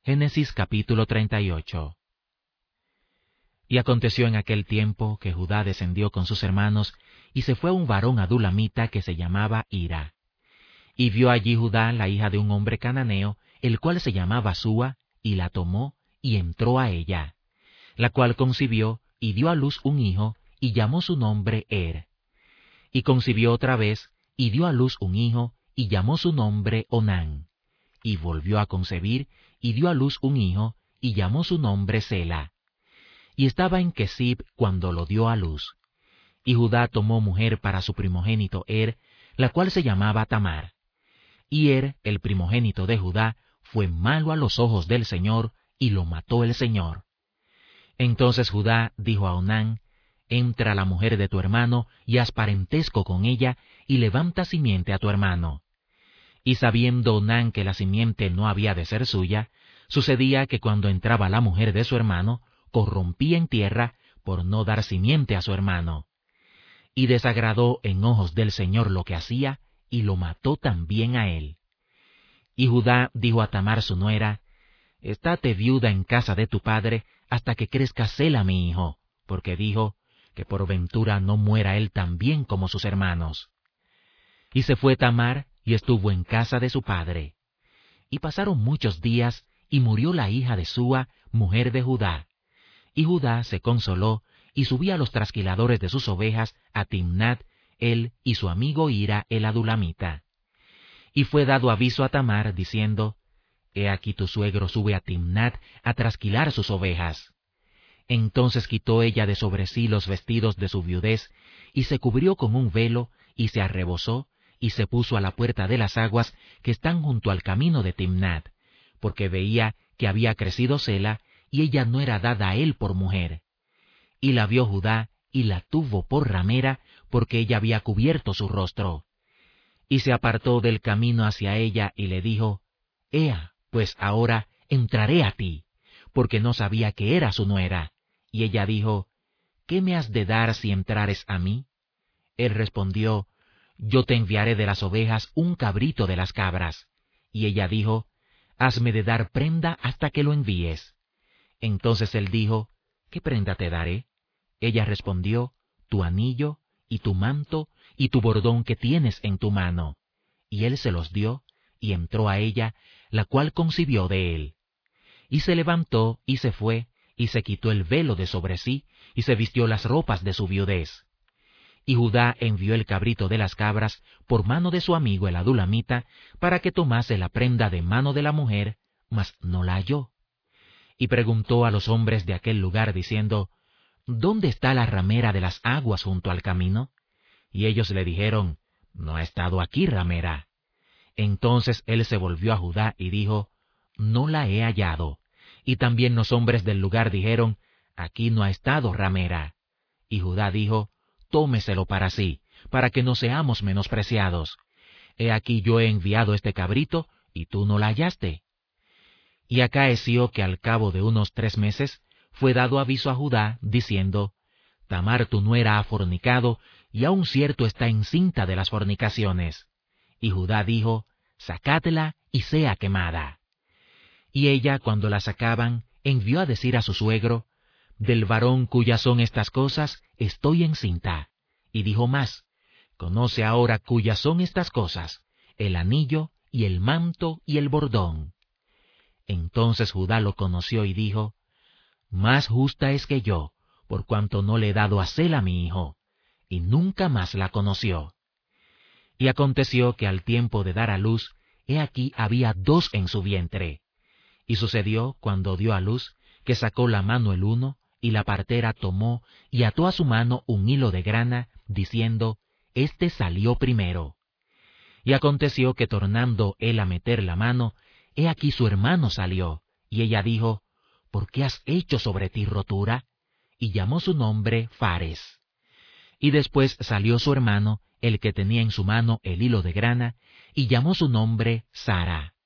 Génesis capítulo 38. Y aconteció en aquel tiempo que Judá descendió con sus hermanos, y se fue a un varón adulamita que se llamaba Hira. Y vio allí Judá la hija de un hombre cananeo, el cual se llamaba Súa, y la tomó, y entró a ella, la cual concibió, y dio a luz un hijo, y llamó su nombre Y concibió otra vez, y dio a luz un hijo, y llamó su nombre Onán. Y volvió a concebir, y dio a luz un hijo, y llamó su nombre Sela. Y estaba en Kesib cuando lo dio a luz. Y Judá tomó mujer para su primogénito la cual se llamaba Tamar. Y el primogénito de Judá, fue malo a los ojos del Señor, y lo mató el Señor. Entonces Judá dijo a Onán: entra la mujer de tu hermano, y haz parentesco con ella, y levanta simiente a tu hermano. Y sabiendo Onán que la simiente no había de ser suya, sucedía que cuando entraba la mujer de su hermano, corrompía en tierra por no dar simiente a su hermano. Y desagradó en ojos del Señor lo que hacía, y lo mató también a él. Y Judá dijo a Tamar su nuera: estate viuda en casa de tu padre, hasta que crezca Sela mi hijo, porque dijo, que por ventura no muera él tan bien como sus hermanos. Y se fue Tamar, y estuvo en casa de su padre. Y pasaron muchos días, y murió la hija de Súa, mujer de Judá. Y Judá se consoló, y subía a los trasquiladores de sus ovejas a Timnat, él y su amigo Hira el adulamita. Y fue dado aviso a Tamar, diciendo: he aquí tu suegro sube a Timnat a trasquilar sus ovejas. Entonces quitó ella de sobre sí los vestidos de su viudez, y se cubrió con un velo, y se arrebozó, y se puso a la puerta de las aguas que están junto al camino de Timnat, porque veía que había crecido Sela, y ella no era dada a él por mujer. Y la vio Judá, y la tuvo por ramera, porque ella había cubierto su rostro. Y se apartó del camino hacia ella, y le dijo: ea, pues ahora entraré a ti, porque no sabía que era su nuera. Y ella dijo: ¿qué me has de dar si entrares a mí? Él respondió: yo te enviaré de las ovejas un cabrito de las cabras. Y ella dijo: hazme de dar prenda hasta que lo envíes. Entonces él dijo: ¿qué prenda te daré? Ella respondió: tu anillo, y tu manto, y tu bordón que tienes en tu mano. Y él se los dio, y entró a ella, la cual concibió de él. Y se levantó, y se fue, y se quitó el velo de sobre sí, y se vistió las ropas de su viudez. Y Judá envió el cabrito de las cabras por mano de su amigo el adulamita, para que tomase la prenda de mano de la mujer, mas no la halló. Y preguntó a los hombres de aquel lugar, diciendo: ¿dónde está la ramera de las aguas junto al camino? Y ellos le dijeron: no ha estado aquí ramera. Entonces él se volvió a Judá y dijo: no la he hallado. Y también los hombres del lugar dijeron: aquí no ha estado ramera. Y Judá dijo: tómeselo para sí, para que no seamos menospreciados. He aquí yo he enviado este cabrito, y tú no la hallaste. Y acaeció que al cabo de unos 3 meses fue dado aviso a Judá, diciendo: Tamar tu nuera ha fornicado, y aún cierto está encinta de las fornicaciones. Y Judá dijo: sacádla y sea quemada. Y ella, cuando la sacaban, envió a decir a su suegro: del varón cuyas son estas cosas, estoy encinta. Y dijo más: conoce ahora cuyas son estas cosas, el anillo, y el manto, y el bordón. Entonces Judá lo conoció y dijo: más justa es que yo, por cuanto no le he dado a Sela mi hijo. Y nunca más la conoció. Y aconteció que al tiempo de dar a luz, he aquí había 2 en su vientre. Y sucedió, cuando dio a luz, que sacó la mano el uno, y la partera tomó, y ató a su mano un hilo de grana, diciendo: este salió primero. Y aconteció que tornando él a meter la mano, he aquí su hermano salió, y ella dijo: ¿por qué has hecho sobre ti rotura? Y llamó su nombre Fares. Y después salió su hermano, el que tenía en su mano el hilo de grana, y llamó su nombre Sara.